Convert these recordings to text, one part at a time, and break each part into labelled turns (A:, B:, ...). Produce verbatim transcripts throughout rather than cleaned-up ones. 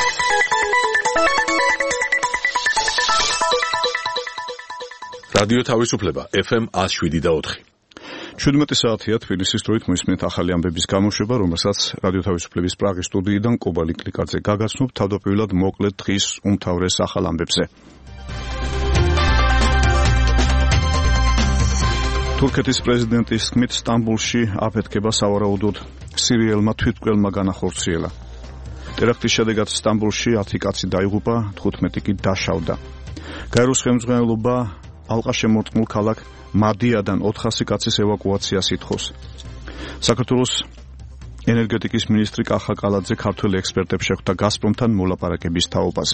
A: რადიო თავისუფლება ეფ ემ one oh seven და four.
B: შვიდმეტი საათია თბილისის დროით მოისმენთ ახალი ამბების გამოშვება, რომელსაც რადიო თავისუფლების პრაღის სტუდიიდან კობალი კლიკაძე გაგაცნობ თავდაპირველად მოკლედ დღის უმთავრეს ახალ ამბებზე. თურქეთის პრეზიდენტის თქმით სტამბულში აფეთქება სავარაუდოდ სირიელმა თვითმკვლელმა განახორციელა. ტერაქტის შედეგად სტამბულში ათი კაცი დაიღუპა, თხუთმეტი კი დაშავდა. გაეროს ხელმძღვანელობა ალყაშემორტყმულ ქალაქ მადიადან ოთხასი კაცის ევაკუაციას ითხოვს. საქართველოს ენერგეტიკის მინისტრი კახა კალაძე ქართველ ექსპერტებს შეხვდა გაზპრომთან მოლაპარაკების თაობაზე.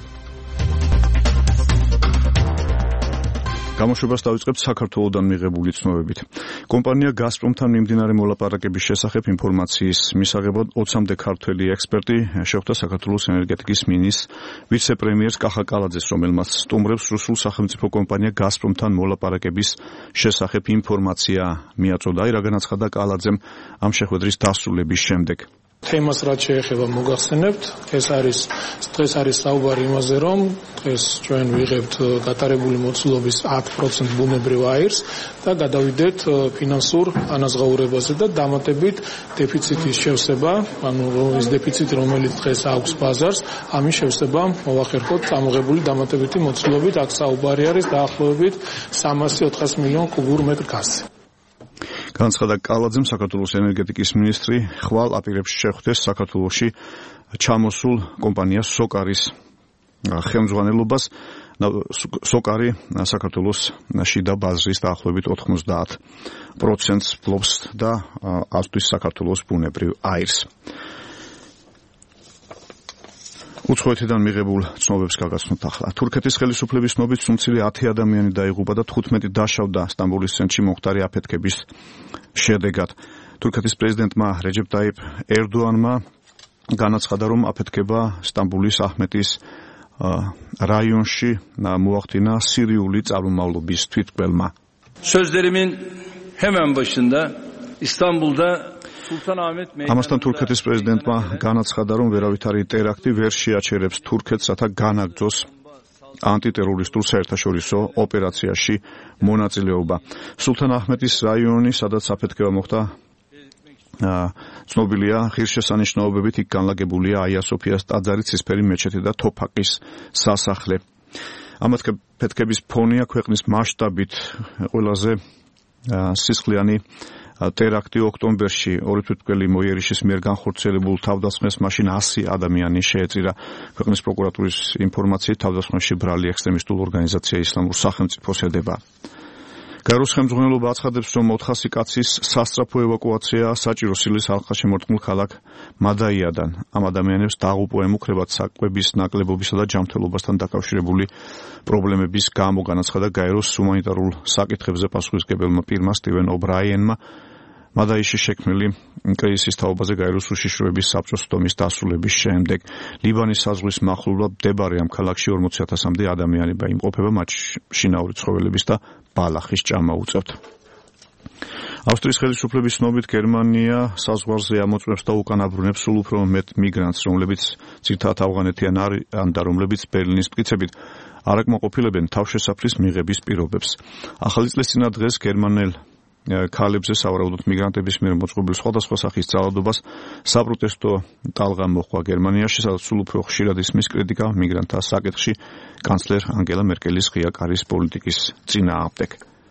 B: გამოშვებას დავიწყებთ საქართველოდან მიღებული ცნობებით. კომპანია გაზპრომთან მიმდინარე მოლაპარაკების შესახებ ინფორმაციის მისაღებად ოცამდე ქართველი ექსპერტი შეხვდა საქართველოს ენერგეტიკის მინისტრს ვიცე-პრემიერს კახა კალაძეს, რომელმაც სტუმრებს რუსულ სახელმწიფო კომპანია გაზპრომთან მოლაპარაკების შესახებ ინფორმაცია მიაწოდა, აი რა განაცხადა კალაძემ ამ შეხვედრის დასრულების შემდეგ.
C: თემას რაც შეეხება მოგახსენებთ, ეს არის დღეს არის საუბარი იმაზე, რომ დღეს ჩვენ ვიღებთ გატარებული მოცულობის ათი პროცენტი ბუნებრივ აირს და გადავიდეთ ფინანსურ ანაზღაურებაზე და დამატებით დეფიციტის შევსება, ანუ ის დეფიციტი, რომელიც დღეს აქვს ბაზარს, ამის შევსება მოვახერხოთ წამოღებული დამატებითი მოცულობით, აქ საუბარი არის დაახლოებით სამასი ოთხასი მილიონი კუბურ მეტრ გაზზე.
B: განაცხადა კალაძემ, საქართველოს ენერგეტიკის მინისტრი ხვალ აპირებს შეხვდეს საქართველოში ჩამოსულ კომპანია სოკარის ხელმძღვანელობას. სოკარი საქართველოს შიდა ბაზრის დაახლოებით ოთხმოცდაათ პროცენტს ფლობს და აწვდის საქართველოს ბუნებრივ აირს. უცხოეთიდან მიღებულ ცნობებს გაგაცნობთ ახლა. თურქეთის ხელისუფლების ცნობით სულ ათი ადამიანი დაიღუპა და თხუთმეტი დაშავდა სტამბოლის ცენტრში მომხდარი აფეთქების შედეგად. თურქეთის პრეზიდენტმა რეჯეპ ტაიპ ერდოანმა განაცხადა, რომ აფეთქება სტამბოლის აჰმეტის რაიონში მოახდინა სირიული წარმომავლობის თვითმკვლელმა.
D: Sözlerimin hemen başında İstanbul'da
B: ამასთან თურქეთის პრეზიდენტმა განაცხადა, რომ ვერავითარი ტერაქტი ვერ შეაჩერებს თურქეთს, რათა განაგრძოს ანტიტერორისტულ საერთაშორისო ოპერაციაში მონაწილეობა. სულთან აჰმეტის რაიონი, სადაც აფეთქება მოხდა, ცნობილია ღირსშესანიშნაობებით, იქ განლაგებულია აია სოფიას ტაძარი, ცისფერი მეჩეთი და თოფაყის სასახლე. ამ აფეთქების ფონია ქვეყნის მასშტაბით ყველაზე სისხლიანი ტერაქტი ოქტომბერში ორი თვითმკვლელი მოიერიშის მიერ განხორციელებულ თავდასხმას მაშინ ასი ადამიანი შეეწირა. ქვეყნის პროკურატურის ინფორმაციით თავდასხმაში ბრალი ექსტრემისტულ ორგანიზაცია ისლამურ სახელმწიფოს ედება. გაეროს ხელმძღვანელობა აცხადებს, რომ ოთხასი კაცის სასწრაფო ევაკუაცია საჭირო სირიის ალყაშემორტყმულ ქალაქ მადაიადან. ამ ადამიანებს დაღუპვა ემუქრებათ საკვების ნაკლებობისა და ჯანმრთელობასთან დაკავშირებული პრობლემების გამო, განაცხადა გაეროს ჰუმანიტარულ საკითხებზე პასუხისმგებელმა პირმა სტივენ ობრაიენმა. მადაიში შექმნილი კრიზისის თაობაზე გაეროს უშიშროების საბჭოს თომის დასრულების შემდეგ. ლიბანის საზღვრის მახლობლად მდებარე ამ ქალაქში ორმოცი ათასამდე ადამიანი იმყოფება, მათ შინაური ცხოველების და ბალახის ჭამა უწევთ. ავსტრიის ხელისუფლების ცნობით გერმანია საზღვარზე ამოწმებს და უკან აბრუნებს სულ უფრო მეტ მიგრანტს, რომლებიც ძირითადად ავღანეთიან არიან და რომლებიც ბერლინის მტკიცებით არ აკმაყოფილებენ თავშესაფრის მიღების პირობებს. ახალი წლის წინა დღეს გერმანელ ქალებზე სავარაუდოდ მიგრანტების მიერ მოწყობილ სხვადასხვა სახის ძალადობას საპროტესტო ტალღა მოჰყვა გერმანიაში, სადაც სულ უფრო ხშირად ისმის კრიტიკა მიგრანტთა საკითხში კანცლერ ანგელა მერკელის ღია კარის პოლიტიკის წინააღმდეგ.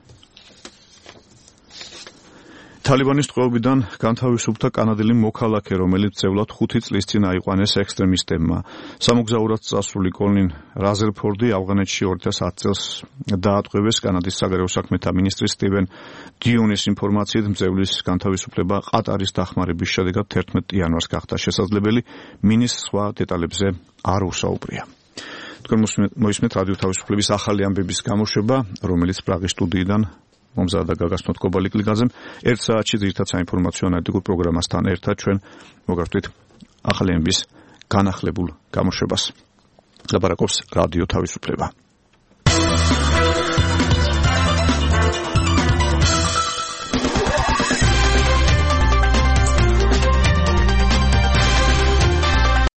B: თალიბანის ტყვეობიდან განთავისუფლდა კანადელი მოქალაქე, რომელიც ძევლად ხუთი წლის წინ აიყვანეს ექსტრემისტებმა. სამოგზაუროდ წასული კოლინ რაზერფორდი ავღანეთში ორი ათას ათი წელს დაატყვევეს. კანადის საგარეო საქმეთა მინისტრი სტივენ დიუნის ინფორმაციით მძევლის განთავისუფლება ყატარის დახმარების შედეგად თერთმეტი იანვარს გახდა შესაძლებელი. მინისტრს სხვა დეტალებზე არ უსაუბრია. თქვენ მოისმენთ რადიო თავისუფლების ახალი ამბების გამოშვება, რომელიც პრაღის სტუდიიდან მომზადდა გაგაცნოთ კობალი კლიკაძემ. ერთ საათში ძირითად საინფორმაციო ანალიტიკურ პროგრამასთან ერთად ჩვენ მოგართვით ახალი ამბების განახლებულ გამოშვებას. ლაპარაკობს რადიო თავისუფლება.